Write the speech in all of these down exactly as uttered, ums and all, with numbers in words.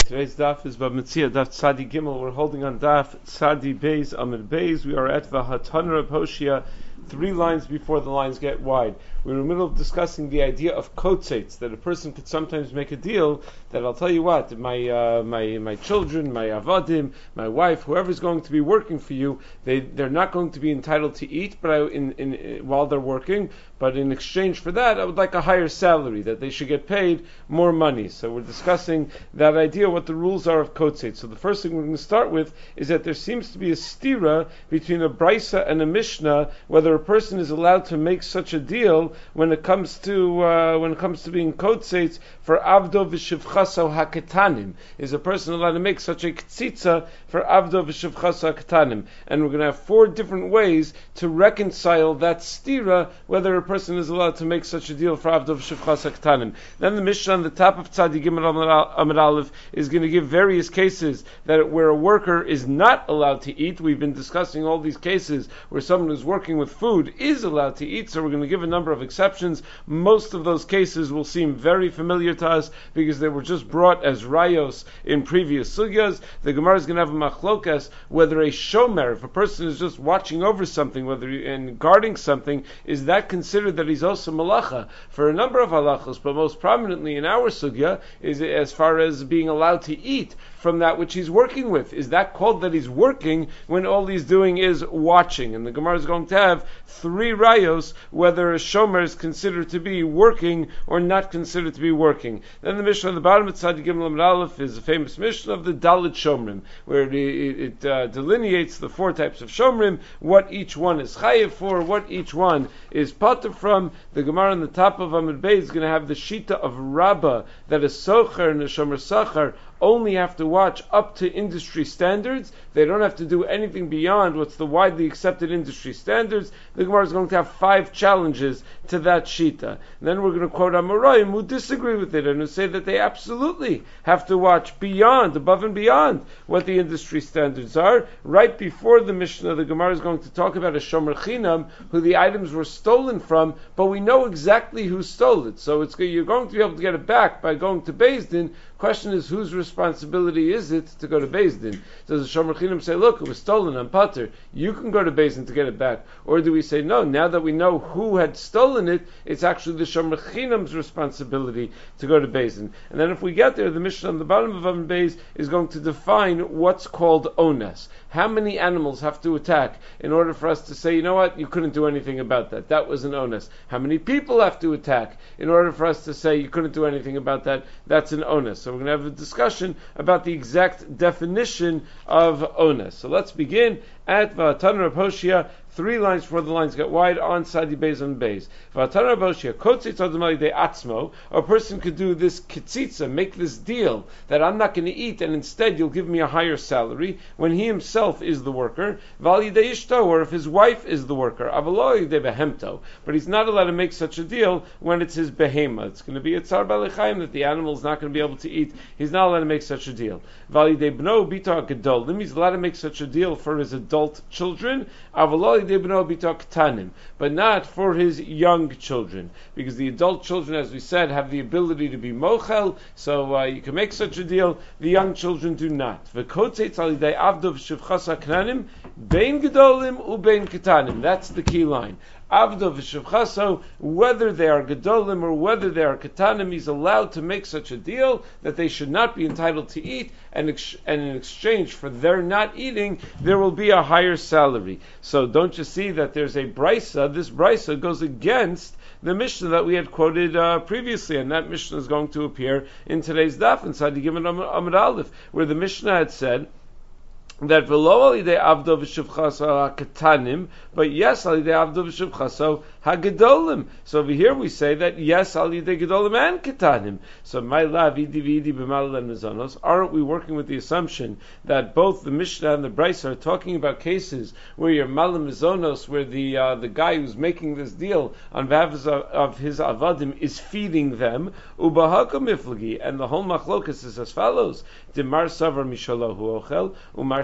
Today's daf is Bamitzia, daf Tzadi Gimel. We're holding on daf Tzadi Beis Amid Beis. We are at V'Hatan Reb Hoshea, three lines before the lines get wide. We're in the middle of discussing the idea of kotzetz, that a person could sometimes make a deal that I'll tell you what, my uh, my my children, my avadim, my wife, whoever's going to be working for you, they they're not going to be entitled to eat, but I, in, in, in while they're working. But in exchange for that, I would like a higher salary, that they should get paid more money. So we're discussing that idea, what the rules are of kotzetz. So the first thing we're going to start with is that there seems to be a stira between a brisa and a mishnah, whether a person is allowed to make such a deal when it comes to uh, when it comes to being kotzetz for avdo v'shivchaso haketanim. Is a person allowed to make such a ktsitza for avdo v'shivchaso haketanim? And we're going to have four different ways to reconcile that stira, whether a person is allowed to make such a deal for avdo v'shivchaso haketanim. Then the Mishnah on the top of Tzadi Gimel Amud Aleph is going to give various cases that where a worker is not allowed to eat. We've been discussing all these cases where someone who's working with food is allowed to eat, so we're going to give a number of exceptions. Most of those cases will seem very familiar to us because they were just brought as rayos in previous sugyas. The Gemara is going to have a machlokas whether a shomer, if a person is just watching over something, whether he, and guarding something, is that considered that he's also malacha? For a number of halachos, but most prominently in our sugya is as far as being allowed to eat from that which he's working with. Is that called that he's working when all he's doing is watching? And the Gemara is going to have three rayos whether a shomer is considered to be working or not considered to be working. Then the Mishnah on the bottom of Tzadi Gimel Amud Aleph is a famous Mishnah of the Dalit Shomrim, where it, it uh, delineates the four types of Shomrim, what each one is chayiv for, what each one is pater from. The Gemara on the top of Amud Beis is going to have the shita of Rabbah, that a socher and a shomer sachar only have to watch up to industry standards. They don't have to do anything beyond what's the widely accepted industry standards. The Gemara is going to have five challenges to that shita. And then we're going to quote Amoraim who disagree with it and who say that they absolutely have to watch beyond, above and beyond what the industry standards are. Right before the Mishnah, the Gemara is going to talk about a shomer chinam who the items were stolen from, but we know exactly who stole it. So it's you're going to be able to get it back by going to Beis Din. Question is, whose responsibility is it to go to Beis Din? Does the Shomer Chinam say, look, it was stolen on Pater, you can go to Beis Din to get it back? Or do we say, no, now that we know who had stolen it, it's actually the Shomer Chinam's responsibility to go to Beis Din? And then if we get there, the Mishnah on the bottom of Amud Beis is going to define what's called ones. How many animals have to attack in order for us to say, you know what, you couldn't do anything about that. That was an onus. How many people have to attack in order for us to say you couldn't do anything about that? That's an onus. So we're going to have a discussion about the exact definition of onus. So let's begin at V'Hatan Reb Hoshea, three lines before the lines get wide on Tzadi Beis on Beis. V'Hatan Reb Hoshea, kotzetz adam alidei atzmo, a person could do this kitzitza, make this deal that I'm not going to eat and instead you'll give me a higher salary when he himself is the worker. V'alidei ishto, or if his wife is the worker. Avalo alidei behemto, but he's not allowed to make such a deal when it's his behema. It's going to be a tzar b'alechaim that the animal is not going to be able to eat. He's not allowed to make such a deal. V'alidei bno bito gedolim, he's allowed to make such a deal for his adult children, but not for his young children, because the adult children, as we said, have the ability to be mochel, so uh, you can make such a deal. The young children do not. That's the key line. Avdo v'shivchaso, whether they are gedolim or whether they are katanim, he's allowed to make such a deal that they should not be entitled to eat, and, ex- and in exchange for their not eating, there will be a higher salary. So don't you see that there's a brisa? This brisa goes against the Mishnah that we had quoted uh, previously, and that Mishnah is going to appear in today's daf inside the Gimel Amud Aleph, where the Mishnah had said that v'lo alidei avdo v'shivchaso hakatanim, but yes alidei avdo v'shivchaso hagedolim. So over here we say that yes alidei gedolim and katanim. So my la vidi vidi b'malal and mizonos. Aren't we working with the assumption that both the Mishnah and the Brisa are talking about cases where your malam mizonos, where the uh, the guy who's making this deal on behalf of his avadim is feeding them, ubahakam iflagi, and the whole machlokas is as follows: Dimar savar mishalahu ochel, umar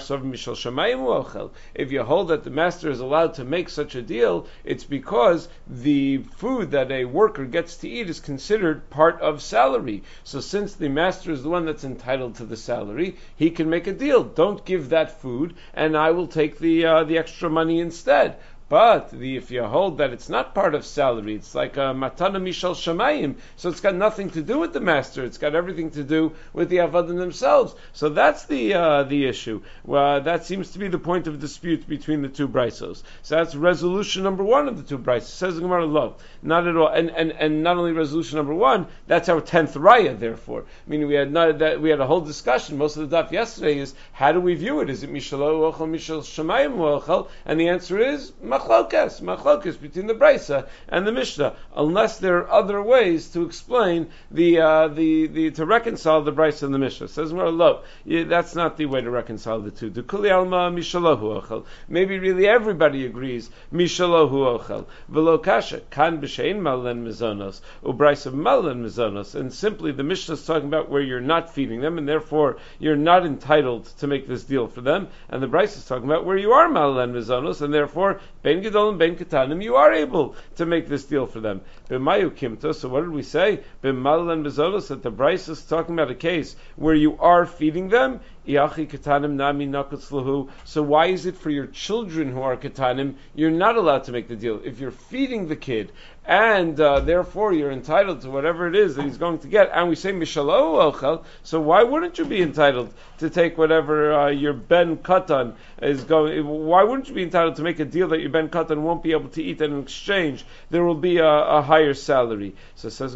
If you hold that the master is allowed to make such a deal, it's because the food that a worker gets to eat is considered part of salary. So since the master is the one that's entitled to the salary, he can make a deal. Don't give that food, and I will take the uh, the extra money instead. But the, if you hold that it's not part of salary, it's like a matana mishal shamayim, so it's got nothing to do with the master. It's got everything to do with the avadim themselves. So that's the uh, the issue. Well, that seems to be the point of dispute between the two brisos. So that's resolution number one of the two brisos. Says the Gemara, lo, not at all. And, and and not only resolution number one, that's our tenth raya. Therefore, meaning we had not that we had a whole discussion. Most of the daf yesterday is how do we view it? Is it mishalo ochel mishal shamayim ochel? And the answer is Machlokas, machlokas between the Brisa and the Mishnah, unless there are other ways to explain the uh, the the to reconcile the Brisa and the Mishnah. Says more low. Yeah, that's not the way to reconcile the two. Dekuli alma mishalahu ochel. Maybe really everybody agrees mishalahu ochel. Velo kasha kan b'shein malan mizonos u'Brisa malan mizonos. And simply the Mishnah is talking about where you're not feeding them, and therefore you're not entitled to make this deal for them. And the Brisa is talking about where you are malan mizonos, and therefore Ben Gedolim, Ben Ketanim, you are able to make this deal for them. B'mayu kimta, so what did we say? B'malal and Bezolos, that the Bryce is talking about a case where you are feeding them. Iachi Ketanim Nami Nakutzlahu. So why is it for your children who are Ketanim, you're not allowed to make the deal? If you're feeding the kid, and uh, therefore you're entitled to whatever it is that he's going to get, and we say Mishalo Ochel, so why wouldn't you be entitled to take whatever uh, your Ben Katan is going, why wouldn't you be entitled to make a deal that your Ben Katan won't be able to eat, and in exchange there will be a, a higher salary? So it says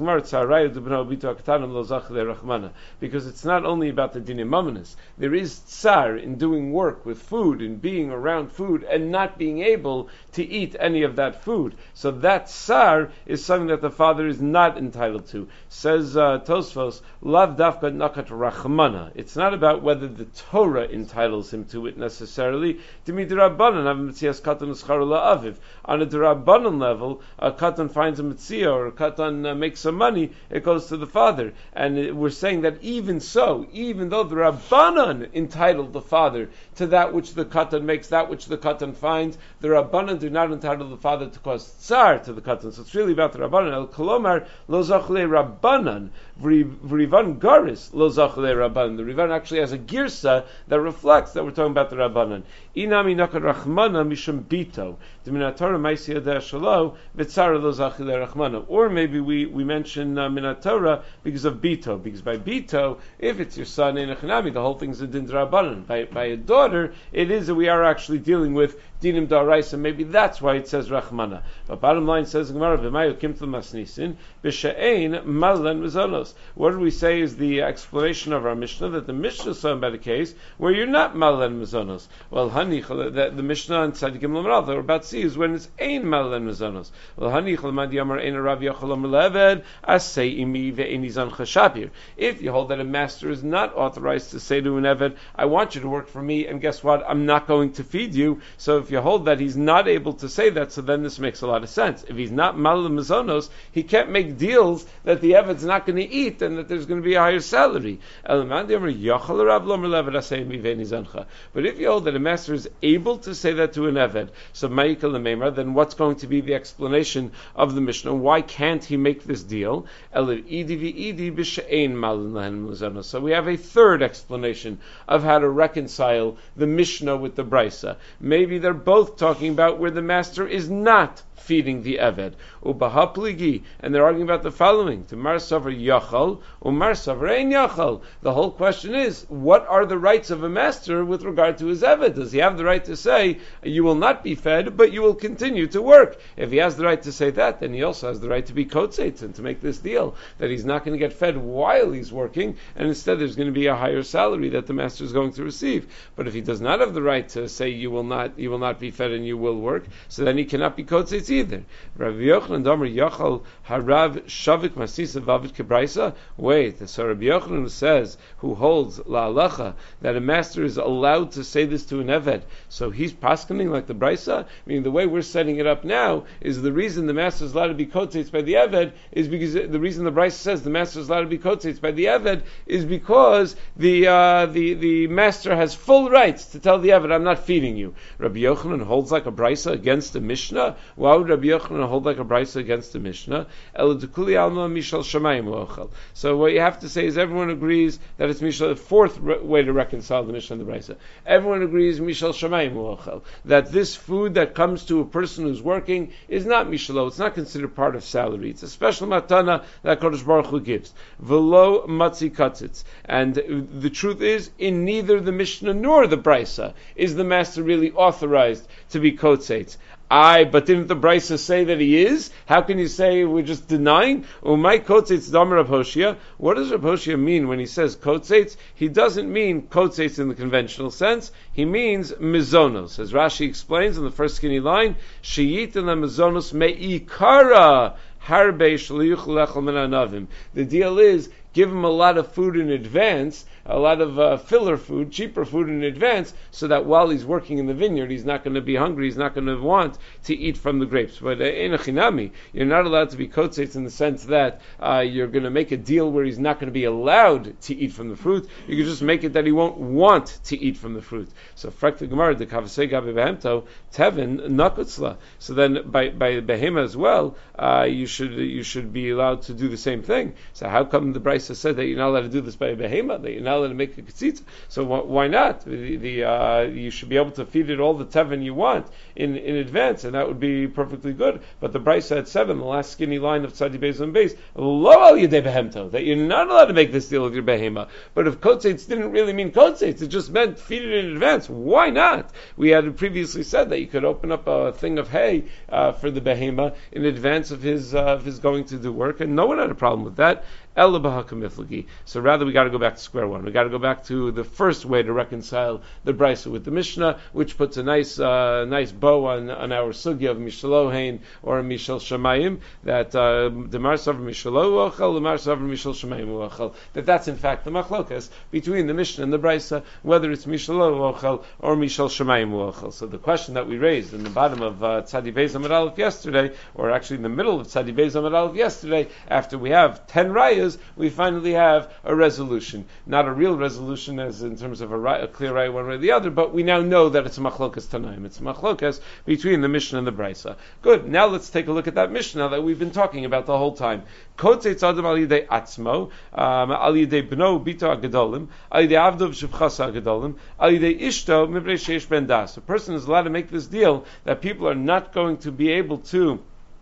because it's not only about the dinim mamanis. There is tsar in doing work with food, in being around food, and not being able to eat any of that food. So that tsar is something that the father is not entitled to. Says uh, Tosfos, lav dafka nakat rachmana. It's not about whether the Torah entitles him to it necessarily. On a Durabanan level, a katan finds a mitzvah or a katan uh, makes some money, it goes to the father. And it, we're saying that even so, even though the Rabbanan entitled the father to that which the katan makes, that which the katan finds, the Rabbanan do not entitle the father to cause tsar to the katan. So it's really about the Rabbanan. El kolomar lo zachle Rabbanan v'rivan garis lo zachle Rabbanan. The Rivan actually has a girsa that reflects that we're talking about the Rabbanan. Inami nakar rachmana mishum bito. Minatora ma'isiyah de'ashalo v'tzara lo zachle rachmana. Or maybe we we mention uh, Minatora because of bito, because by bito, if it's your son in a chanami, the whole thing's a din d'Rabbanan. By by a daughter, it is that we are actually dealing with dinim d'Oraisa. Maybe that's why it says rachmana. But bottom line says Gemara v'mayu kimtel masnisin b'she'ein malan mizonos. What do we say is the explanation of our Mishnah, that the Mishnah is talking about a case where you're not malan mizonos. Well, hani the, the Mishnah and Tzadi Gimel Amar that we're about to see is when it's ein malan mizonos. Well, hani chlamadi amar ein Rav Yochel amar le'eved asay imi ve'eni zan chashabir. If you hold that a master is not authorized to say to an eved, I want you to work for me, and guess what? I'm not going to feed you. So if you hold that he's not able to say that, so then this makes a lot of sense. If he's not malal mizonos, he can't make deals that the eved's not going to eat and that there's going to be a higher salary. But if you hold that a master is able to say that to an eved, so ma'ikal l'meimar, then what's going to be the explanation of the Mishnah? Why can't he make this deal? So we have a third explanation of how to reconcile the Mishnah with the Brisa. Maybe they're both talking about where the master is not feeding the eved. Ubahapligi, and they're arguing about the following: to mar savar yachal, umar savar ein yachal. The whole question is, what are the rights of a master with regard to his eved? Does he have the right to say, you will not be fed, but you will continue to work? If he has the right to say that, then he also has the right to be kotzetz and to make this deal that he's not going to get fed while he's working, and instead there's going to be a higher salary that the master is going to receive. But if he does not have the right to say, you will not, you will not be fed and you will work, so then he cannot be kotzetz kotzetz either. Rabbi Yochanan Domer Yachal Harav Shavik Masisa Vavid Kebraisa. Wait, so Rabbi Yochanan who says, who holds La Halacha, that a master is allowed to say this to an Eved, so he's paskening like the Braisa? Meaning the way we're setting it up now is the reason the master is allowed to be kotzetz by the Eved is because the reason the Braisa says the master is allowed to be kotzetz by the Eved is because the uh, the the master has full rights to tell the Eved, I'm not feeding you. Rabbi Yochanan holds like a Braisa against the Mishnah. Why would Rabbi Yochanan hold like a Braisa against the Mishnah? So what you have to say is everyone agrees that it's Mishal. The fourth re- way to reconcile the Mishnah and the Braisa. Everyone agrees Mishal Shamayim U'achal, that this food that comes to a person who's working is not Mishalo. It's not considered part of salary. It's a special matana that Kodesh Baruch Hu gives. Velo matzi katzitz. And the truth is, in neither the Mishnah nor the Braisa is the master really authorized to be kotzetz. I, but didn't the Braisa say that he is? How can you say we're just denying? Umay kotzetz damer Rav Hoshia. What does Rav Hoshia mean when he says kotzetz? He doesn't mean kotzetz in the conventional sense. He means mizonos. As Rashi explains in the first skinny line, sheyitin mizonos me'ikara harbe shliyuch lechel min anavim. The deal is, give him a lot of food in advance, a lot of uh, filler food, cheaper food in advance, so that while he's working in the vineyard, he's not going to be hungry, he's not going to want to eat from the grapes. But in a chinami, you're not allowed to be kotzetz in the sense that uh, you're going to make a deal where he's not going to be allowed to eat from the fruit. You can just make it that he won't want to eat from the fruit. So, frak the Gemara, the kavasei gabe behemto, tevin nakutzla. So then, by by behema as well, uh, you should you should be allowed to do the same thing. So how come the Braisa said that you're not allowed to do this by a behema, that you're not allowed to make a ketzitza? So wh- why not? The, the uh, you should be able to feed it all the tevin you want in, in advance, and that would be perfectly good. But the Braisa at seven, the last skinny line of tzadi beis on base, lo al yedei behemto, that you're not allowed to make this deal with your behema. But if kotzetz didn't really mean kotzetz, it just meant feed it in advance. Why not? We had previously said that you could open up a thing of hay uh, for the behema in advance of his uh, of his going to do work, and no one had a problem with that. So rather we got to go back to square one. We got to go back to the first way to reconcile the Braisa with the Mishnah, which puts a nice uh, nice bow on, on our sugya of Mishalohain or Mishal Shamayim, that the Marsav Mishalo Ochel, the Marsav Mishal Shamayim Ochel, that that's in fact the machlokas between the Mishnah and the Braisa, whether it's Mishalo Ochel or Mishal Shamayim Ochel. So the question that we raised in the bottom of uh, Tzadi Beis Amud Aleph yesterday, or actually in the middle of Tzadi Beis Amud Aleph yesterday, after we have ten rayas, we finally have a resolution. Not a real resolution as in terms of a, right, a clear right one way or the other, but we now know that it's a machlokas tanaim. It's a machlokas between the Mishnah and the Braisa. Good. Now let's take a look at that Mishnah that we've been talking about the whole time. Kotzetz adam al yidei atzmo, al yidei bno bito agadolim, al yidei avdov shivchasa agadolim, al yidei ishto mivrei sheish ben das. A person is allowed to make this deal that people are not going to be able to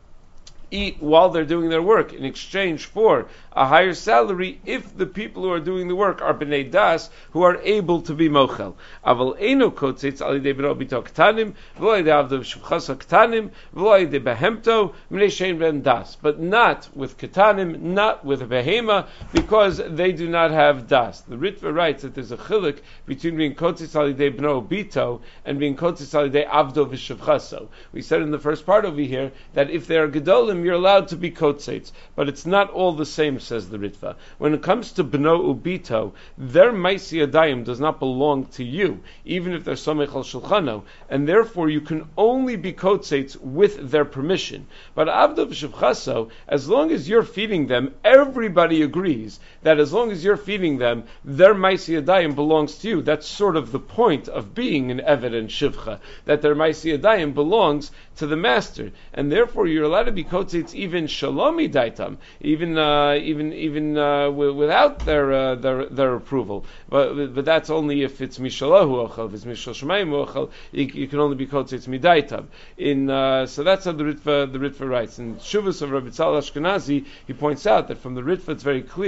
eat while they're doing their work in exchange for a higher salary if the people who are doing the work are b'nei das who are able to be mochel. Aval eino kotzetz al yidei bno bito ktanim v'lo yidei avdov shivchasa ktanim v'lo yidei behemto m'nei shein ben das, but not with ktanim, not with a behema, because they do not have das. The Ritva writes that there's a chiluk between being kotzetz al yidei bno bito and being kotzetz al yidei avdov shivchaso. We said in the first part over here that if they are gedolim, you're allowed to be kotzetz, but it's not all the same, says the Ritva. When it comes to bno ubito, their maisi adayim does not belong to you, even if they're somech al shulchano, and therefore you can only be kotzetz with their permission. But avdov shivchaso, as long as you're feeding them, everybody agrees that as long as you're feeding them, their maisi adayim belongs to you. That's sort of the point of being an eved and shivcha, that their maisi adayim belongs to the master, and therefore you're allowed to be kotzetz even shalomi daitam, even uh, even even uh, w- without their uh, their their approval. But but that's only if it's mishalahu ochel. If it's mishal shemayim ochel, you, you can only be kotzetz midaitam. In uh, so that's how the Ritva the Ritva writes. In Shuvas of Rabbi Tzal Ashkenazi, he points out that from the Ritva it's very clear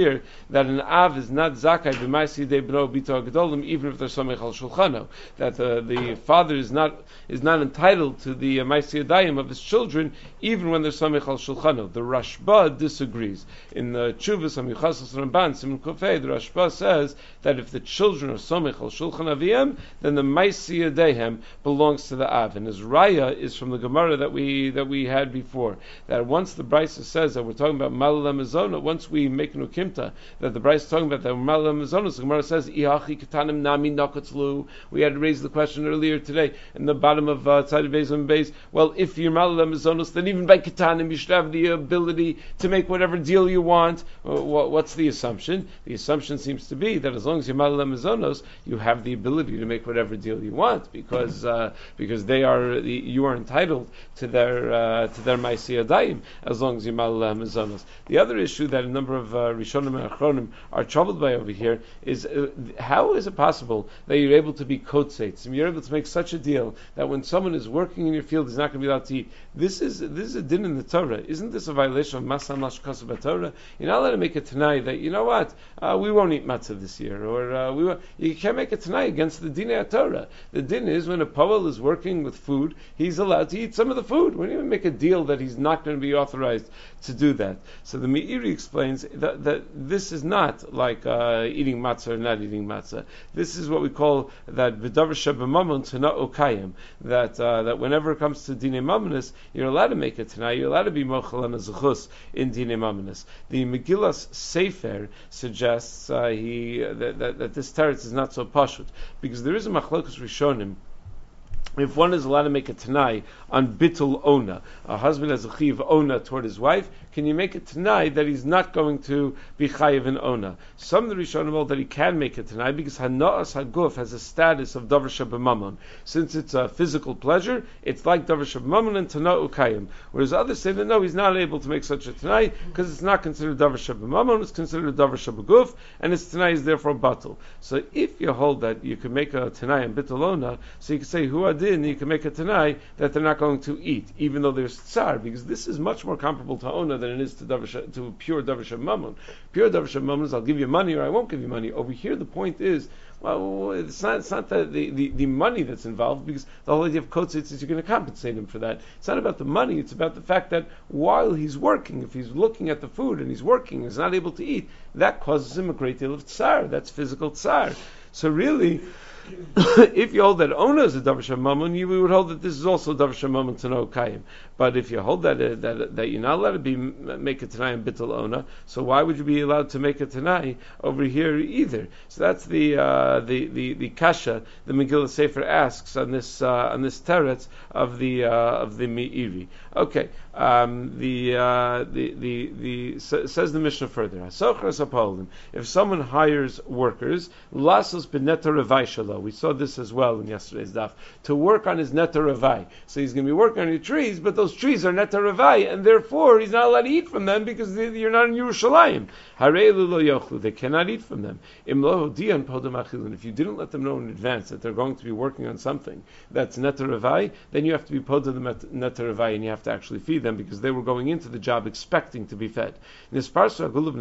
that an av is not zakai b'maisi de b'no bito gedolim, even if they're somech al shulchano. That uh, the father is not is not entitled to the uh, maisi yadayim of his children, even when they're somech al shulchano. The Rashba disagrees. In the Chuvas Amichasas Ramban Simon Kofei, the Rashba says that if the children are somech al shulchan aviyim, then the maisi yadayim belongs to the av. And his raya is from the Gemara that we that we had before. That once the Brisa says that we're talking about malala mezona, once we make an ukimta that the Brisa is talking about that malala mezona, the Gemara says iachi katanim nami nakatzlu. We had raised the question earlier today in the bottom of Tzadi Beis and Beis. Well, if you're malala mezonos, then even by katanim you should have the ability to make whatever deal you want. What's the assumption? The assumption seems to be that as long as you're malala mezonos, you have the ability to make whatever deal you want because uh, because they are you are entitled to their uh, to their ma'aseh yadayim as long as you're malala mezonos. The other issue that a number of uh, Rishonim and Achronim are troubled by over here is uh, how is it possible that you're able to be kotzeitz and you're able to make such a deal that when someone is working in your field he's not going to be allowed to eat? This is this is a din in the Torah. Isn't this a violation of Masan Lashkas Torah? You're not allowed to make a tanai that you know what uh, we won't eat matzah this year, or uh, we won't. You can't make a tanai against the dinei Torah. The din is when a poel is working with food, he's allowed to eat some of the food. We don't even make a deal that he's not going to be authorized to do that. So the Meiri explains that, that this is not like uh, eating matzah or not eating matzah. This is what we call that v'davar sheb'mamon tana okayim. That uh, that whenever it comes to dinei mamonis, you're allowed to make a tanai. You're allowed to be mochel and zechus in dinei mamonis. The Megillas Sefer suggests uh, he that, that, that this teretz is not so pashut because there is a machlokus rishonim. If one is allowed to make a tanai on bittul ona, a husband has a chiv ona toward his wife, can you make a tanai that he's not going to be chayiv in ona? Some of the Rishonim hold that he can make a tanai because hana'as haguf has a status of davar sheb'mamon. Since it's a physical pleasure, it's like davar sheb'mamon and tanai ukayim. Whereas others say that no, he's not able to make such a tanai because it's not considered davar sheb'mamon, it's considered davar sheb'guf, and his tanai is therefore batul. So if you hold that you can make a tanai on bittul ona, so you can say who adin, you can make a tanai that they're not going to eat, even though there's tsar, because this is much more comparable to ona than it is to davar to pure davar sheb'mamon. Pure davar sheb'mamon is I'll give you money or I won't give you money. Over here, the point is, well, it's not it's not the, the, the, the money that's involved, because the whole idea of kotzitz is you're going to compensate him for that. It's not about the money, it's about the fact that while he's working, if he's looking at the food and he's working and he's not able to eat, that causes him a great deal of tsar. That's physical tsar. So really, if you hold that ona is a davar sheb'mamon, you would hold that this is also davar sheb'mamon to no kayim. But if you hold that uh, that that you're not allowed to be make a tanai in bittul ona, so why would you be allowed to make a tanai over here either? So that's the uh, the, the the kasha the Megillah Sefer asks on this uh, on this teretz of the uh, of the Meiri. Okay, um, the, uh, the the the says the Mishnah further. If someone hires workers, lasos b'neta revai shelo. We saw this as well in yesterday's daf, to work on his neta revai. So he's going to be working on your trees, but those trees are neta revai, and therefore he's not allowed to eat from them because you're not in Yerushalayim. Harei lo yochlu. They cannot eat from them. Im lo hodian podem achilin. If you didn't let them know in advance that they're going to be working on something that's neta revai, then you have to be podem the neta revai, and you have to actually feed them because they were going into the job expecting to be fed. We saw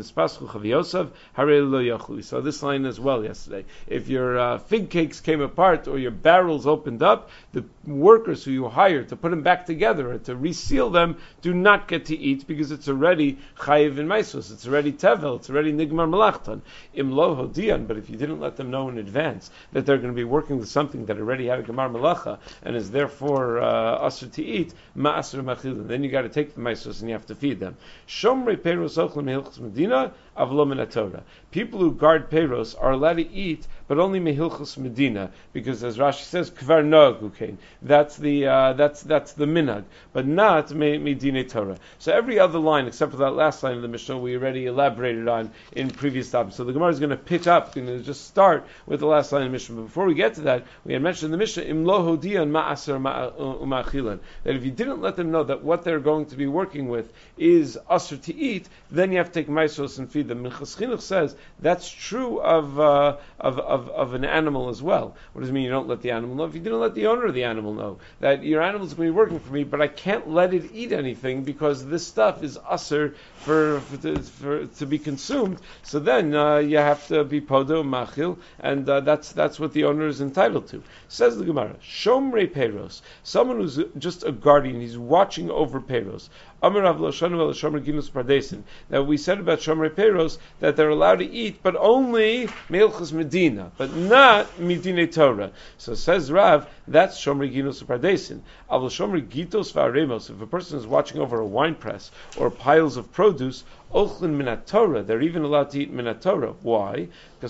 this line as well yesterday. If your uh, fig cakes came apart or your barrels opened up, the workers who you hire to put them back together or to reseal them do not get to eat because it's already chayiv in maisus, it's already tevel, it's already nigmar malachtan. Im lo hodian, but if you didn't let them know in advance that they're going to be working with something that already had a gemar malacha and is therefore uh, asr to eat, ma'asr machilin, then you got to take the maisus and you have to feed them. Shomrei peiros ochlim mehilchos medina avlo min haTorah. People who guard peiros are allowed to eat, but only mehilchos medina, because as Rashi says, kvar nog ukein. That's the uh, that's that's the minhag, but not medina Torah. So every other line except for that last line of the Mishnah we already elaborated on in previous topics. So the Gemara is going to pick up, going to just start with the last line of the Mishnah. But before we get to that, we had mentioned in the Mishnah im lo hodian ma'aser u'machilan, that if you didn't let them know that what they're going to be working with is asr to eat, then you have to take maisos and feed the Minchas Chinuch says that's true of, uh, of of of an animal as well. What does it mean you don't let the animal know? If you didn't let the owner of the animal know that your animal is going to be working for me, but I can't let it eat anything because this stuff is usher for for, to, for to be consumed, so then uh, you have to be podo machil, and uh, that's that's what the owner is entitled to. Says the Gemara, Shomrei Peros, someone who's just a guardian, he's watching over Peros. Amar Rav Loshanu el Shomer Ginus Pardesin. Now we said about Shomrei Peros that they're allowed to eat, but only Meilchus Medina, but not Midine Torah. So says Rav, that's Shomer Ginus Pardesin. Avol Shomer Gitos V'Aremos. If a person is watching over a wine press or piles of produce, Ochlin Minat Torah, they're even allowed to eat Minat Torah. Why? Because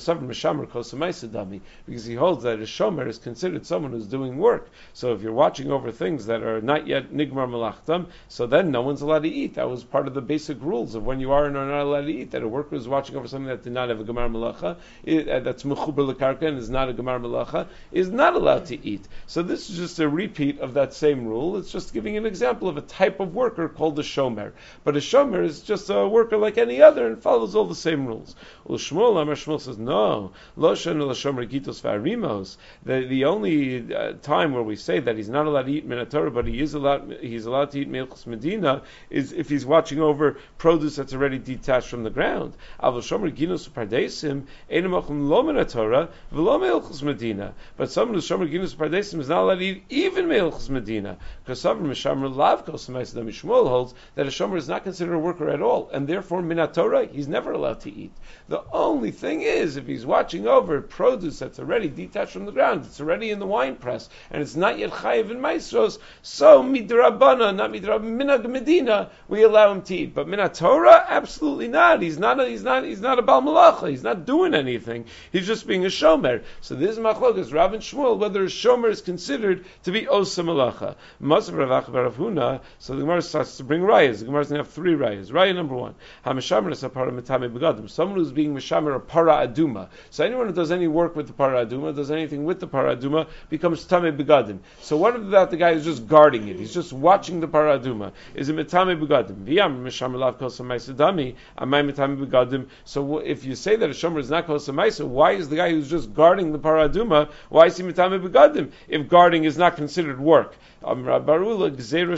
he holds that a shomer is considered someone who's doing work. So if you're watching over things that are not yet nigmar malachtam, so then no one's allowed to eat. That was part of the basic rules of when you are and are not allowed to eat. That a worker is watching over something that did not have a gemar malacha, it, uh, that's mechuber lekarka and is not a gemar malacha, is not allowed to eat. So this is just a repeat of that same rule. It's just giving an example of a type of worker called a shomer. But a shomer is just a worker like any other and follows all the same rules. Well, Shmuel, Amar Shmuel says, no, lo shenu l'shomer gitos v'arimos. The the only uh, time where we say that he's not allowed to eat minatorah, but he is allowed he's allowed to eat meilchus medina, is if he's watching over produce that's already detached from the ground. Avol shomer ginos pardesim einam ochlim lo minatorah v'lo meilchus medina. But someone who's shomer ginos pardesim is not allowed to eat even meilchus medina, because some mishamer lav kos ma'asadam. Shmuel holds that a shomer is not considered a worker at all, and therefore minatorah he's never allowed to eat. The only thing is, if he's watching over produce that's already detached from the ground, it's already in the wine press, and it's not yet chayiv in maestros, so midrabana, not midrab minag medina, we allow him to eat. But minat Torah, absolutely not. He's not. A, he's not. He's not a bal malacha. He's not doing anything. He's just being a shomer. So this is machlokas Rav and Shmuel whether a shomer is considered to be osa malacha. Masav Rav Acha Rav Huna. So the Gemara starts to bring rayas. The Gemara is going to have three rayas. Raya number one: Hamishamer sapara mitame begadim. Someone who's being mishamer a para aduma. So anyone who does any work with the para aduma, does anything with the para aduma, becomes tamei begadim. So what about the guy who's just guarding it? He's just watching the para aduma. Is it mitame begadim? V'yam mishamer lav kol samaisa dami. Amay mitame begadim. So if you say that a shomer is not kol samaisa, why is the guy who's just guarding the para aduma? Why is he mitame begadim? If guarding is not considered work. It's a tumah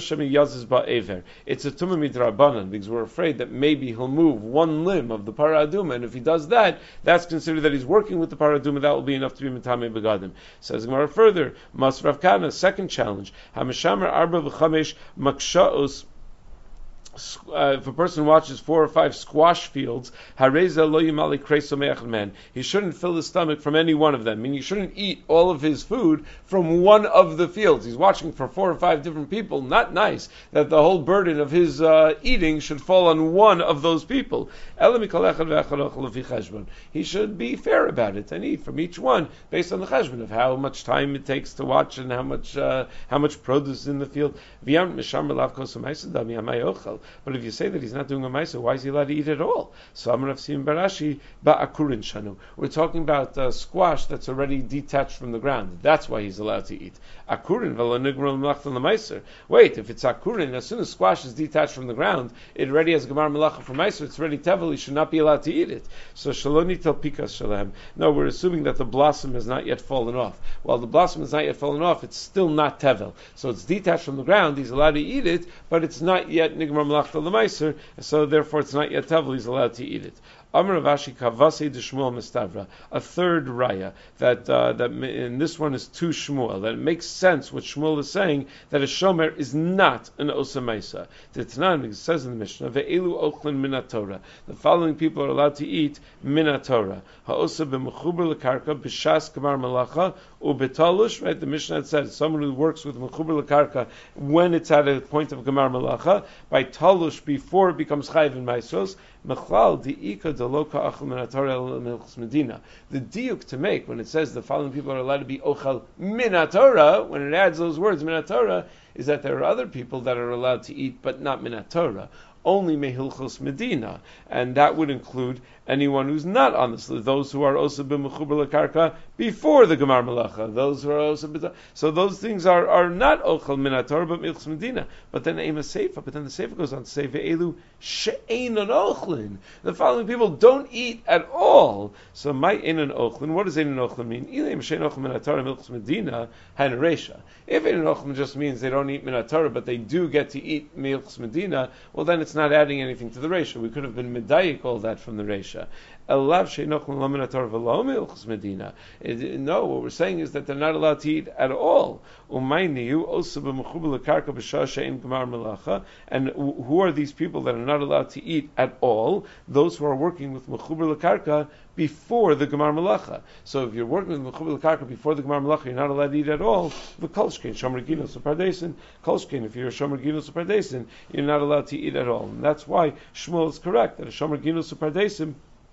midrabanan because we're afraid that maybe he'll move one limb of the para aduma, and if he does that, that's considered that he's working with the para aduma. That will be enough to be mitame begadim. Says Gemara further, Mas Rav Kana, second challenge, Hamishamer arba v'chamesh makshaos. Uh, if a person watches four or five squash fields, he shouldn't fill his stomach from any one of them. I mean, he shouldn't eat all of his food from one of the fields. He's watching for four or five different people. Not nice that the whole burden of his uh, eating should fall on one of those people. He should be fair about it and eat from each one based on the cheshbon of how much time it takes to watch and how much uh, how much produce is in the field. But if you say that he's not doing a maisa, why is he allowed to eat at all? So Amar Rav Sim Barashi ba'akurin shanu. We're talking about uh, squash that's already detached from the ground. That's why he's allowed to eat. Akurin v'lo nigmar melachta l'maiser. Wait, if it's akurin, as soon as squash is detached from the ground, it already has gemar melacha for maiser. It's already tevel. He should not be allowed to eat it. So shaloni tel pikas shalem. No, we're assuming that the blossom has not yet fallen off. While the blossom has not yet fallen off, it's still not tevel. So it's detached from the ground. He's allowed to eat it, but it's not yet nigmar melachta l'maiser. So therefore, it's not yet tevel. He's allowed to eat it. Amar Ravashi Kavase de Shmuel Mistavra, a third raya that uh, that in this one is to Shmuel, that it makes sense what Shmuel is saying that a shomer is not an osamaisa. The Tanan says in the Mishnah, ve'elu ochlin minatora. The following people are allowed to eat minatora. Ha'osa b'mechuber lekarka b'shas kamar malacha u'betalush. Right, the Mishnah had said someone who works with mechuber lekarka when it's at a point of kamar malacha by talush before it becomes chayiv in maisos. Mechlal di'ika deloka achal minatora milchus medina. The diuk to make when it says the following people are allowed to be ochal minatora, when it adds those words minatora, is that there are other people that are allowed to eat but not minatora, only mehilchos medina, and that would include anyone who's not on this list, those who are also b'mechuber lekarka before the Gemar Malacha. Those who are also so those things are, are not Ochel Min Torah but Milchus Medina. But then Ema Seifa, but then the Seifa goes on to say Ve'elu She'einon Ochlin. The following people don't eat at all. So my Einon Ochlin, what does Einon Ochlin mean? Ilim She'ein Ochel Min Torah Milchus Medina Hanaresha. If Einon Ochlin just means they don't eat Min Torah, but they do get to eat Milchus Medina, well then it's not adding anything to the Resha. We could have been medayik all that from the Resha. No, what we're saying is that they're not allowed to eat at all. And who are these people that are not allowed to eat at all? Those who are working with mechuber lekarka before the Gemar Malacha. So if you're working with mechuber lekarka before the Gemar Malacha, you're not allowed to eat at all. The kolshkein shomer ginos upardesin, kolshkein. If you're a shomer ginos upardesin, you're not allowed to eat at all. And that's why Shmuel is correct that a shomer ginos upardesin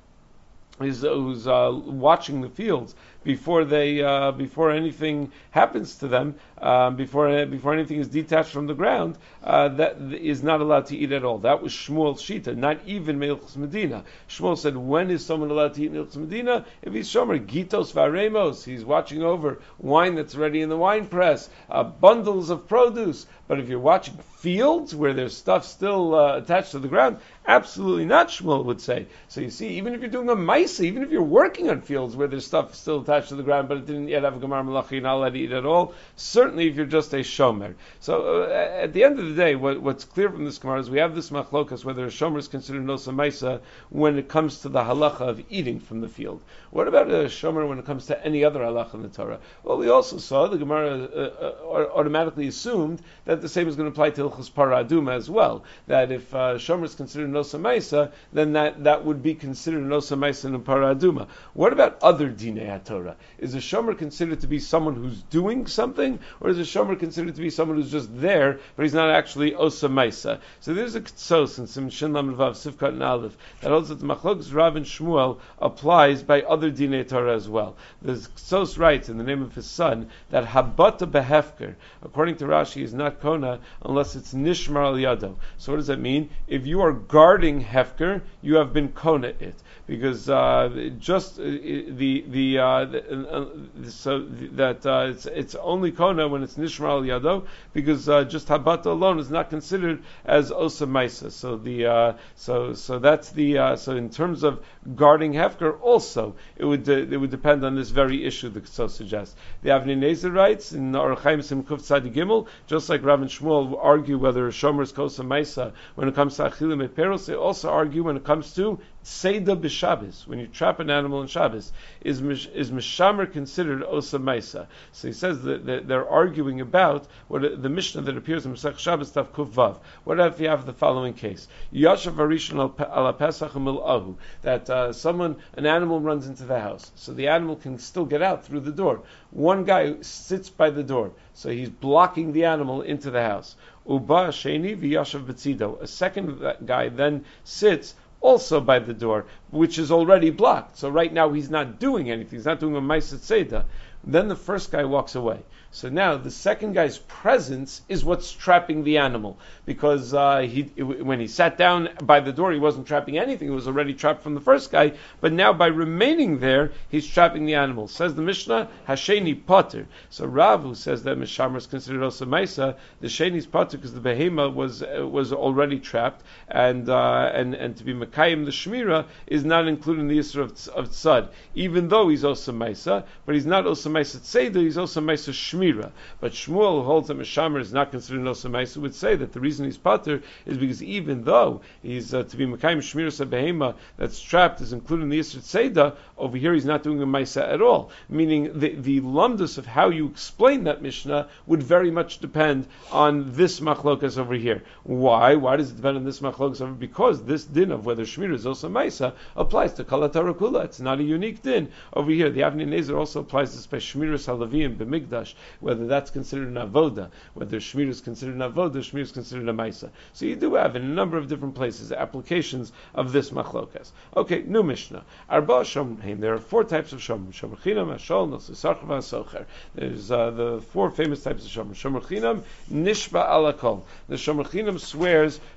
is who's uh, watching the fields before they uh, before anything happens to them, um, before before anything is detached from the ground, uh, that is not allowed to eat at all. That was Shmuel's shita, not even Milchus Medina. Shmuel said, when is someone allowed to eat Milchus Medina? If he's shomer gitos varemos, he's watching over wine that's ready in the wine press, uh, bundles of produce. But if you're watching fields where there's stuff still uh, attached to the ground, absolutely not, Shmuel would say. So you see, even if you're doing a maisa, even if you're working on fields where there's stuff still attached to the ground, but it didn't yet have a gemar malacha, you're not allowed to eat at all. Certainly, if you're just a shomer. So uh, at the end of the day, what, what's clear from this gemara is we have this machlokas whether a shomer is considered nosa maisa when it comes to the halacha of eating from the field. What about a shomer when it comes to any other halacha in the Torah? Well, we also saw the gemara uh, uh, automatically assumed that the same is going to apply to Hilchos Parah Aduma as well. That if uh, shomer is considered nosa maisa, then that, that would be considered nosa maisa in Parah Aduma. What about other dinei HaTorah? Is a shomer considered to be someone who's doing something, or is a shomer considered to be someone who's just there, but he's not actually osa maisa? So there's a ktsos in Sim Shin Lam Vav Sivkat and Aleph that holds that the Machlokes Rav and Shmuel applies by other dinei Torah as well. The ktsos writes in the name of his son that habata behefker, according to Rashi, is not kona unless it's nishmar al yado. So what does that mean? If you are guarding hefker, you have been kona it, because uh, just uh, the the, uh, the uh, so that uh, it's it's only kona when it's nishmar al yado, because uh, just habata alone is not considered as osa maisa. So the uh, so so that's the uh, so in terms of guarding hefker, also it would uh, it would depend on this very issue the Ktsos suggests. The Avnei Nezer writes in Orach Chaim Sim Kuf Tzadi Gimel, just like Rav and Shmuel argue whether a shomer is kosa maisa when it comes to achilim et peros, they also argue when it comes to Seidah b'Shabbos, when you trap an animal in Shabbos, is is mishamer considered osa maisa? So he says that, that they're arguing about what the Mishnah that appears in Masech Shabbos Tav Kuf Vav. What if you have the following case? Yashav Arishon al Pesach Ahu, that uh, someone, an animal runs into the house, so the animal can still get out through the door. One guy sits by the door, so he's blocking the animal into the house. Uba Sheni v'Yashav B'tzido. A second guy then sits also by the door, which is already blocked. So right now he's not doing anything. He's not doing a Ma'aseh Seidah. Then the first guy walks away. So now the second guy's presence is what's trapping the animal, because uh, he when he sat down by the door, he wasn't trapping anything. It was already trapped from the first guy. But now by remaining there, he's trapping the animal. Says the Mishnah, Hasheni Potter. So Rav, who says that Mishamer is considered also Maisa, the Sheni's Potter because the behema was uh, was already trapped, and uh, and and to be Mekayim the Shmira is not included in the Yisra of, of Tzad, even though he's also Maisa, but he's not also Maisa Tzeidah, he's also Maisa Shmira. But Shmuel, who holds that Mishamer is not considered Nosa Maisa, would say that the reason he's Pater is because even though he's uh, to be Mekayim Shmira Sabehema that's trapped is included in the Yisra Tzeidah, over here he's not doing a Maisa at all. Meaning the, the lumdus of how you explain that Mishnah would very much depend on this Machlokas over here. Why? Why does it depend on this Machlokas over? Because this din of whether Shmira is also Maisa applies to Kala Torah Kula. It's not a unique din over here. The Avnei Nezer also applies this by Shmiras Halavim B'Migdash, whether that's considered an avoda, whether shmir is considered an avoda, shmir is considered a maisa. So you do have in a number of different places applications of this machlokas. Okay, new Mishnah. Arba shomrim. There are four types of shomrim: shomer chinam, hashol, nosisarcha, socher. There's uh, the four famous types of shomrim. Shomer chinam, nishba alakol. The shomer chinam swears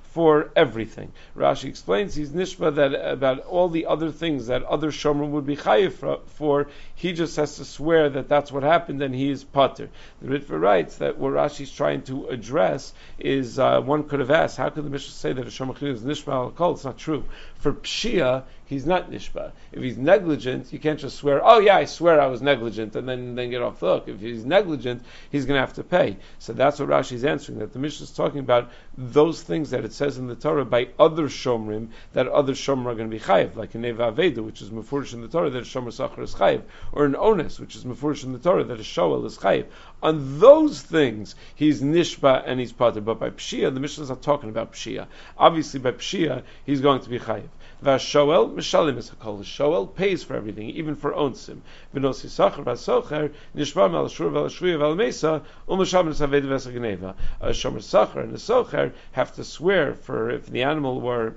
for everything. Rashi explains he's nishba that about all the other things that other shomrim would be chayiv for, he just has to swear that that's what happened and he is pater. The Ritva writes that what Rashi is trying to address is uh, one could have asked, how could the Mishnah say that a shomrim is nishba al kol? It's not true. For pshia, he's not nishba. If he's negligent, you can't just swear, oh yeah, I swear I was negligent, and then, then get off the hook. If he's negligent, he's going to have to pay. So that's what Rashi is answering, that the Mishnah is talking about those things that it says in the Torah by other shomrim, that other shomrim are going to be chayiv, like in Neva Aveda, which is mefurish in the Torah, that a shomer sachar is chayiv, or an ones, which is mefurish in the Torah, that a shoel is chayiv. On those things, he's nishba and he's pater. But by pshia, the Mishnah is not talking about pshia. Obviously, by pshia, he's going to be chayiv. Vashoel mishalim is hakol. The shoel pays for everything, even for onsim. V'nosi sachar v'asocher nishbar mal shur vel shvuya vel mesa u'masham nesaved v'esagneva. A shomer sachar and a socher have to swear for if the animal were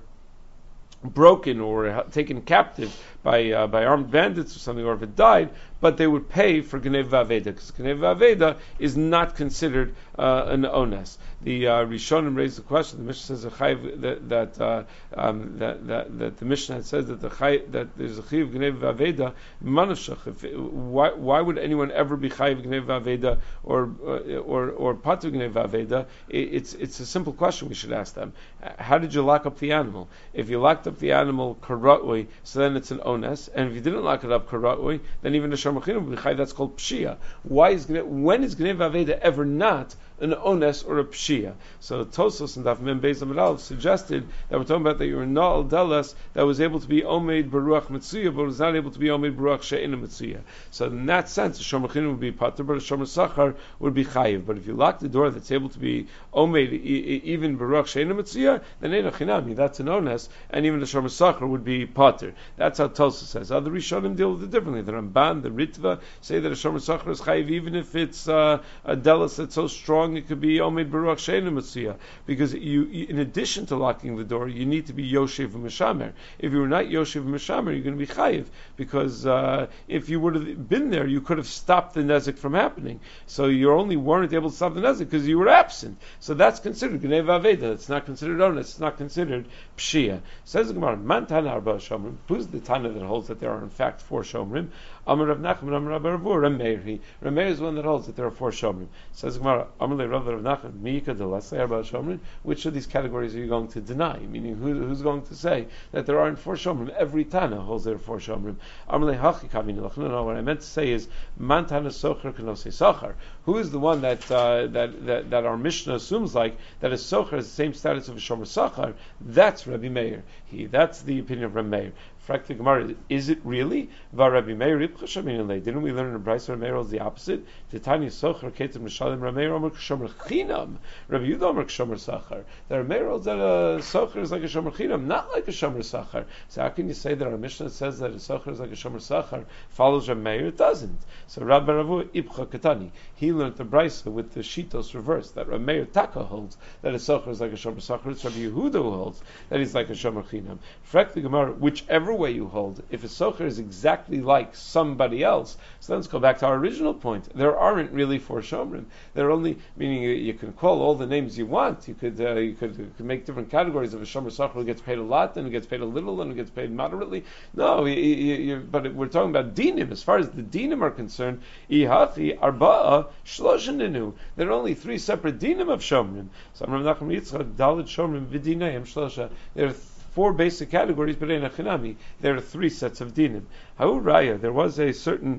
broken or taken captive by uh, by armed bandits or something, or if it died, but they would pay for Gnev V'Aveda, because Gnev V'Aveda is not considered uh, an ones. The uh, Rishonim raised the question. The Mishnah says a chayv, that that, uh, um, that that that the Mishnah says that the chayv, that there's a chayv Gnev V'Aveda manavshach. Why why would anyone ever be chayv Gnev V'Aveda or uh, or or patu Gnev V'Aveda? It's it's a simple question we should ask them. How did you lock up the animal? If you locked up the animal karatui, so then it's an ones, and if you didn't lock it up karatui, then even a shomer chinam would be chayv. That's called pshia. Why is when is Gnev V'Aveda ever not an ones or a pshia? So Tosos and Daf Mem Beis Amud Aleph suggested that we're talking about that you're na'al delas that was able to be omeid baruach mitzuya, but was not able to be omeid baruach she'ina mitzuya. So in that sense, a shomer chinam would be pater, but a shomer sachar would be chayiv. But if you lock the door that's able to be omeid even baruach she'ina mitzuya, then eina chinami, that's an ones, and even the shomer sachar would be pater. That's how Tosos says. Other Rishonim deal with it differently. The Ramban, the Ritva say that a shomer sachar is chayiv even if it's uh, a delas that's so strong it could be omeid baruach she'ina mitzuya, because you, in addition to locking the door, you need to be yoshev v'mishamer. If you were not yoshev v'mishamer, you're going to be chayiv, because uh, if you would have been there, you could have stopped the nezik from happening. So you only weren't able to stop the nezik because you were absent. So that's considered Gnev V'Aveda. It's not considered ones. It's not considered pshia. Says the Gemara, Man Tana Arba Shomrim. Who's the Tana that holds that there are in fact four Shomrim? Amar Rav Nachman, Amar Rabbi Ravu, Rameir. Rameir is one that holds that there are four Shomrim. Says the Gemara, Amar Le Rav Rav Nachman, Miyika Delasei Arba Shomrim. Which of these categories are you going to deny? Meaning, who, who's going to say that there aren't four Shomrim? Every Tana holds there are four Shomrim. Amar Le Hachi Kavin Lach. No, no. What I meant to say is, Man Tana Socher Kanosei Socher. Who is the one that, uh, that that that our Mishnah assumes like that a Socher has the same status of a Shomer Sachar? That's Rabbi Meir. He. That's the opinion of Rabbi Meir. Frak the Gemara, is it really? Rabbi Meir didn't we learn in the Brayso Rabbi Meir is the opposite? Titani Socher Ketim Mishalim Rabbi Meir Omer Shomer Chinam. Rabbi Yehuda Omer Shomer Sachar. The Rabbi Meir holds that a Socher is like a Shomer Chinam, not like a Shomer Sachar. So how can you say that our Mishnah says that a Socher is like a Shomer Sachar follows Rabbi Meir? It doesn't. So Rabbi Ravu Ibcha Katani, he learned the Brayso with the Shitos reverse, that Rabbi Meir Taka holds that a Socher is like a Shomer Sachar. It's Rabbi Yehuda who holds that he's like a Shomer Chinam. Frak the Gemara, whichever way you hold, if a socher is exactly like somebody else, so let's go back to our original point. There aren't really four shomrim. There are only, meaning you can call all the names you want. You could uh, you could, you could make different categories of a shomer socher who gets paid a lot, and who gets paid a little, and who gets paid moderately. No, you, you, you, but we're talking about dinim. As far as the dinim are concerned, ihachi arba'a shlosheninu. There are only three separate dinim of shomrim. So Rav Nachman Yitzchak dalet shomrim v'dinayim shlosha. There are four basic categories, but in a chinami, there are three sets of dinim. Ha'u raya, there was a certain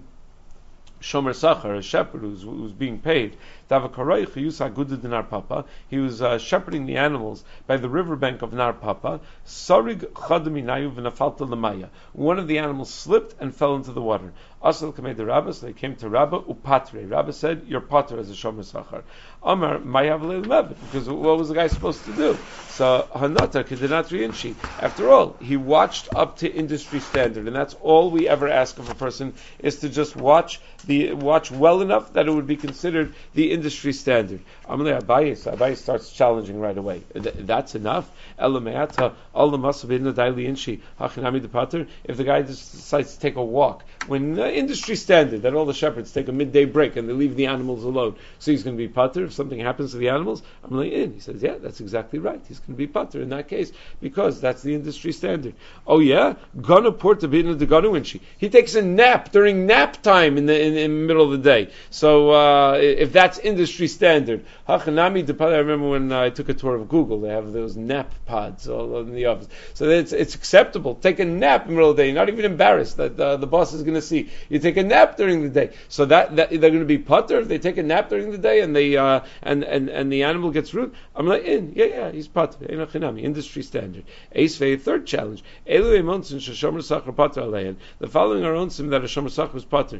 shomer sachar, a shepherd who was, who was being paid. He was uh, shepherding the animals by the riverbank of Nar Papa. One of the animals slipped and fell into the water. Asal kamei de Rabba, so they came to Rabba upatre. Rabba said, "Your pater as a shomer sachar." Amar mayav le'levet, because what was the guy supposed to do? So hanatar kedinatri inchi. After all, he watched up to industry standard, and that's all we ever ask of a person is to just watch the the watch well enough that it would be considered the industry standard. Amalei Abaye, so Abaye starts challenging right away. That's enough. If the guy just decides to take a walk, when the industry standard that all the shepherds take a midday break and they leave the animals alone, so he's going to be pater if something happens to the animals. Amalei in. He says, yeah, that's exactly right. He's going to be pater in that case because that's the industry standard. Oh yeah, gonna port to be in the gonna winchi. He takes a nap during nap time in the in, in the middle of the day. So uh, if that's industry standard, hachanami de. I remember when I took a tour of Google, they have those nap pods all in the office. So it's it's acceptable. Take a nap in the middle of the day. You're not even embarrassed that uh, the boss is going to see you take a nap during the day. So that, that they're going to be pater if they take a nap during the day and they uh, and, and and the animal gets rude. I'm like in yeah yeah he's pater. Industry standard. Ace third challenge. The following are onsim that a shomer sachar was pater.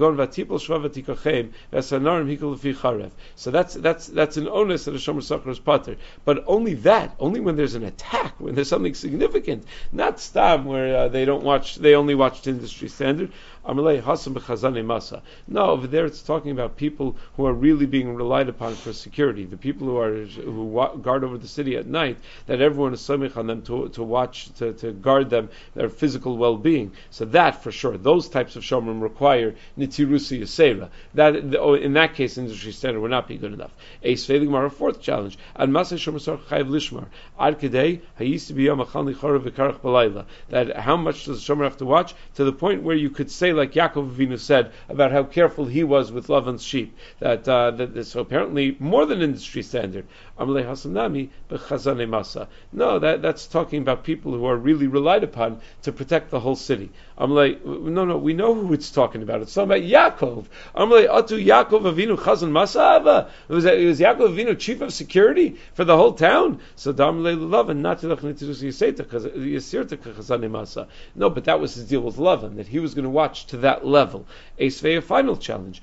So that's that's that's an onus that a shomer sachar is pater. But only that, only when there's an attack, when there's something significant, not stam where uh, they don't watch, they only watch industry standard. No, over there it's talking about people who are really being relied upon for security. The people who are who wa- guard over the city at night, that everyone is samich on them to, to watch, to, to guard them, their physical well-being. So that for sure, those types of shomrim require nitirusi yasera. That in that case, industry standard would not be good enough. A sveilig mar, a fourth challenge. Ad masay shomer sachar chayav lishmar. Ad kedei hayis to be yom achal nicharav v'karach balayla. That how much does the shomer have to watch to the point where you could say, like Yaakov Avinu said about how careful he was with Lavan's sheep. That, uh, that so apparently more than industry standard. Amalei hasanami b'chazane masa. No, that that's talking about people who are really relied upon to protect the whole city. Amalei, no, no, we know who it's talking about. It's talking about Yaakov. Amalei atu Yaakov Avinu chazan masa ava. It was it was Yaakov Avinu chief of security for the whole town. So Amalei Lavan not to yisirta chazane masa. No, but that was his deal with Lavan, that he was going to watch to that level. A final challenge.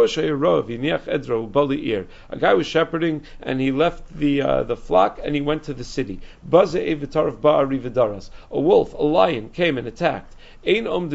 A guy was shepherding and he left the uh, the flock and he went to the city. A wolf, a lion, came and attacked. We don't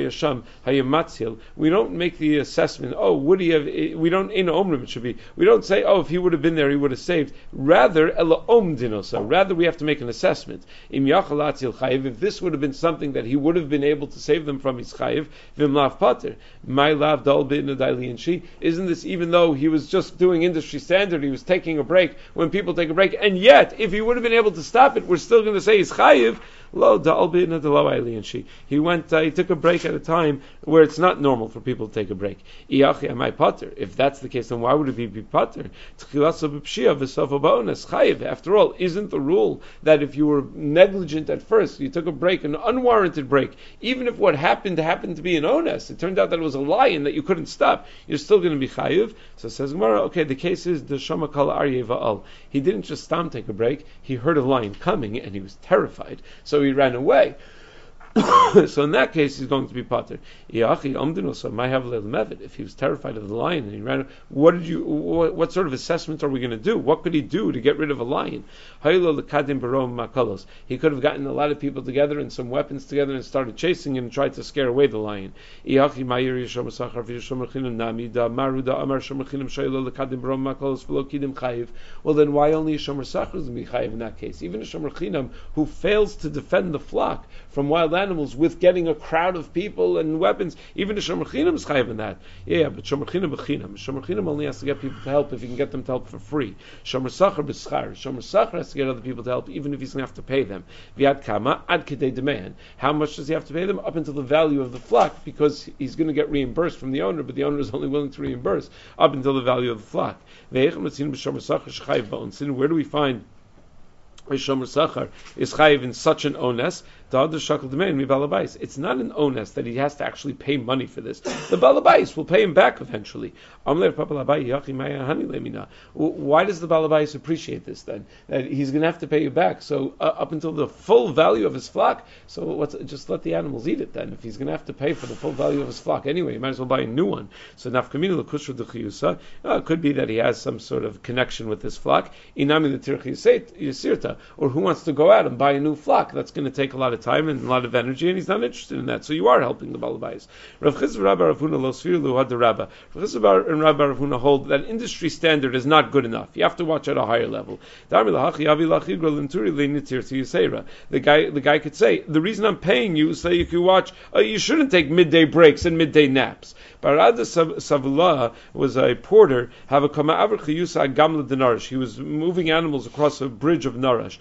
make the assessment, oh, would he have, we don't, in omrim it should be, we don't say, oh, if he would have been there, he would have saved. Rather, ela omdinosa, rather we have to make an assessment. If this would have been something that he would have been able to save them from his chayiv, v'mlav pater, my lav dal b'inadaili. Isn't this, even though he was just doing industry standard, he was taking a break when people take a break, and yet, if he would have been able to stop it, we're still going to say his chayiv, lo dal b'inadaili. He went, uh, he took a break at a time where it's not normal for people to take a break. If that's the case, then why would it be pater? After all, isn't the rule that if you were negligent at first, you took a break, an unwarranted break, even if what happened happened to be an onus, it turned out that it was a lion that you couldn't stop, you're still going to be chayiv. So it says Gemara, okay, the case is the shama kala aryeh va'al. He didn't just stam take a break, he heard a lion coming and he was terrified, so he ran away. So in that case, he's going to be pater. If he was terrified of the lion and he ran, what did you? What, what sort of assessment are we going to do? What could he do to get rid of a lion? He could have gotten a lot of people together and some weapons together and started chasing him and tried to scare away the lion. Well, then why only a shomer sachar is be chayiv in that case? Even a shomer chinam who fails to defend the flock from wild animals with getting a crowd of people and weapons, even the shomer chinam is chayiv in that. Yeah, but shomer chinam b'chinam. Shomer chinam only has to get people to help if he can get them to help for free. Shomer sachar b'schar. Shomer sachar has to get other people to help even if he's going to have to pay them. V'ad kama ad kedei demand. How much does he have to pay them? Up until the value of the flock, because he's going to get reimbursed from the owner, but the owner is only willing to reimburse up until the value of the flock. Where do we find a shomer sachar is chayiv in such an ones? It's not an onus that he has to actually pay money for this. The balabais will pay him back eventually. Why does the balabais appreciate this then? That he's going to have to pay you back. So uh, up until the full value of his flock, so what's, just let the animals eat it then. If he's going to have to pay for the full value of his flock anyway, you might as well buy a new one. So nafkamina l'kushra d'chiyusa. It could be that he has some sort of connection with this flock. Inami l'tirchi yisirta, or who wants to go out and buy a new flock? That's going to take a lot of of time and a lot of energy, and he's not interested in that. So you are helping the balabais. Rav Chizva Rabbi Rav Huna lo sfir lu had the Rabba. Rav Chizva and Rabbi Rav Huna hold that industry standard is not good enough. You have to watch at a higher level. The guy, the guy could say, the reason I'm paying you is so you can watch. Uh, you shouldn't take midday breaks and midday naps. Barada Savula was a porter. Have a kama aver chiyusa gamla de Narash. He was moving animals across a bridge of Narash.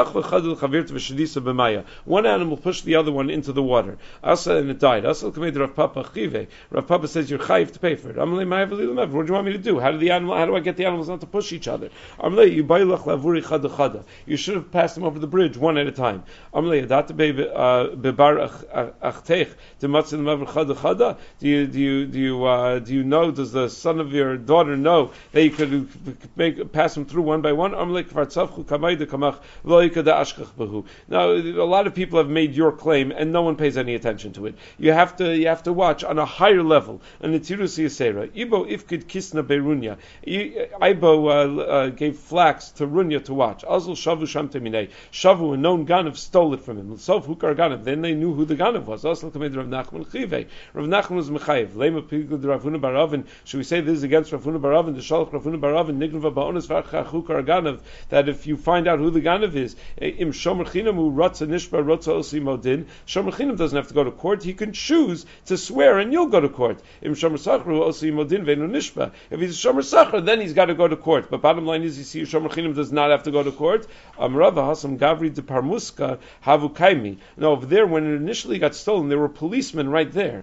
One animal pushed the other one into the water. Asa and it died. Asa kamed Rav Papa chive. Rav Papa says you're chayiv to pay for it. Amalei ma'av. What do you want me to do? How do the animal? How do I get the animals not to push each other? Amalei you bailach lavuri chada chada. You should have passed them over the bridge one at a time. Amalei adata bebar achtech to matzil maver chada chada. Do you do you do you uh, do you know? Does the son of your daughter know that you could make pass them through one by one? Amalei kvartzavchu kamayde kamach lo yikada ashkach behu. Now a lot of people have made your claim and no one pays any attention to it. You have to you have to watch on a higher level. And the tirus yisera ibo ifkid kisna berunya. Ibo uh, uh, gave flax to Runya to watch. Azul shavu shamteminei. Shavu, a known Ganav, stole it from him. Sof hukar Ganav. Then they knew who the Ganav was. Azul kamed Rav Nachman chive. Rav Nachman was mechayev. Lema pigud Rav Huna baravin. Should we say this is against Rav Huna baravin? The shalach Rav Huna baravin nignava ba'onas v'achach hukar Ganav. That if you find out who the Ganav is, im shomer chinamu rotza nishba rotza osi modin. Shomer chinam doesn't have to go to court. He can choose to swear, and you'll go to court. Im shomer sachru osi modin ve'nu nishba. If he's a shomer sachar, then he's got to go to court. But bottom line is, you see, shomer chinam does not have to go to court. Amrava hasam gavri de parmuska havu kaimi. No, over there, when it initially got stolen, there were policemen right there.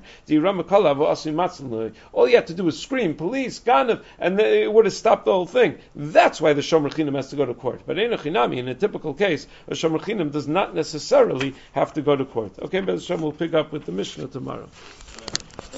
All you have to do is scream, police, ganav, and it would have stopped the whole thing. That's why the shomer chinam has to go to court. But in a typical case, a shomer chinam does not necessarily have to go to court. Okay, Bez Hashem, we'll pick up with the Mishnah tomorrow.